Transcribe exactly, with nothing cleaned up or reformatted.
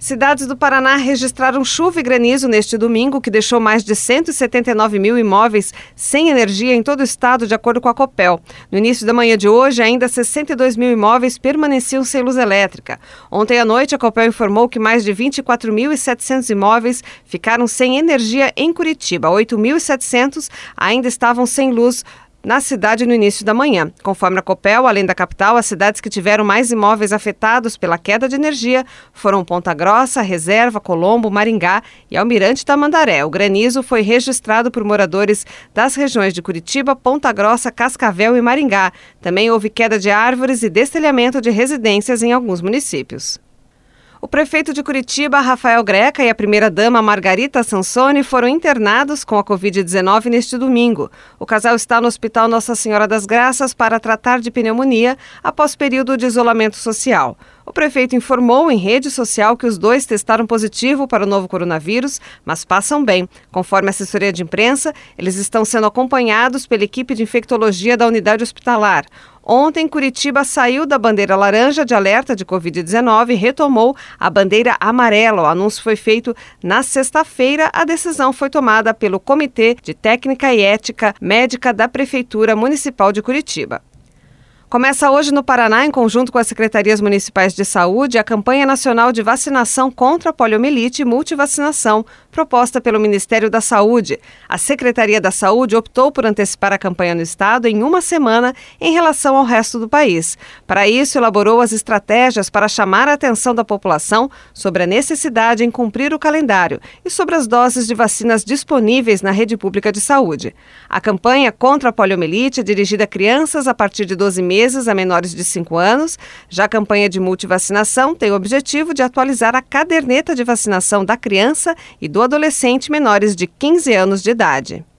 Cidades do Paraná registraram chuva e granizo neste domingo, que deixou mais de cento e setenta e nove mil imóveis sem energia em todo o estado, de acordo com a Copel. No início da manhã de hoje, ainda sessenta e dois mil imóveis permaneciam sem luz elétrica. Ontem à noite, a Copel informou que mais de vinte e quatro mil e setecentos imóveis ficaram sem energia em Curitiba. oito mil e setecentos ainda estavam sem luz na cidade no início da manhã. Conforme a Copel, além da capital, as cidades que tiveram mais imóveis afetados pela queda de energia foram Ponta Grossa, Reserva, Colombo, Maringá e Almirante Tamandaré. O granizo foi registrado por moradores das regiões de Curitiba, Ponta Grossa, Cascavel e Maringá. Também houve queda de árvores e destelhamento de residências em alguns municípios. O prefeito de Curitiba, Rafael Greca, e a primeira-dama, Margarita Sansoni, foram internados com a covid dezenove neste domingo. O casal está no Hospital Nossa Senhora das Graças para tratar de pneumonia após período de isolamento social. O prefeito informou em rede social que os dois testaram positivo para o novo coronavírus, mas passam bem. Conforme a assessoria de imprensa, eles estão sendo acompanhados pela equipe de infectologia da unidade hospitalar. Ontem, Curitiba saiu da bandeira laranja de alerta de covid dezenove e retomou a bandeira amarela. O anúncio foi feito na sexta-feira. A decisão foi tomada pelo Comitê de Técnica e Ética Médica da Prefeitura Municipal de Curitiba. Começa hoje no Paraná, em conjunto com as Secretarias Municipais de Saúde, a campanha nacional de vacinação contra a poliomielite e multivacinação, proposta pelo Ministério da Saúde. A Secretaria da Saúde optou por antecipar a campanha no estado em uma semana em relação ao resto do país. Para isso, elaborou as estratégias para chamar a atenção da população sobre a necessidade em cumprir o calendário e sobre as doses de vacinas disponíveis na rede pública de saúde. A campanha contra a poliomielite é dirigida a crianças a partir de doze meses a menores de cinco anos. Já a campanha de multivacinação tem o objetivo de atualizar a caderneta de vacinação da criança e do adolescente menores de quinze anos de idade.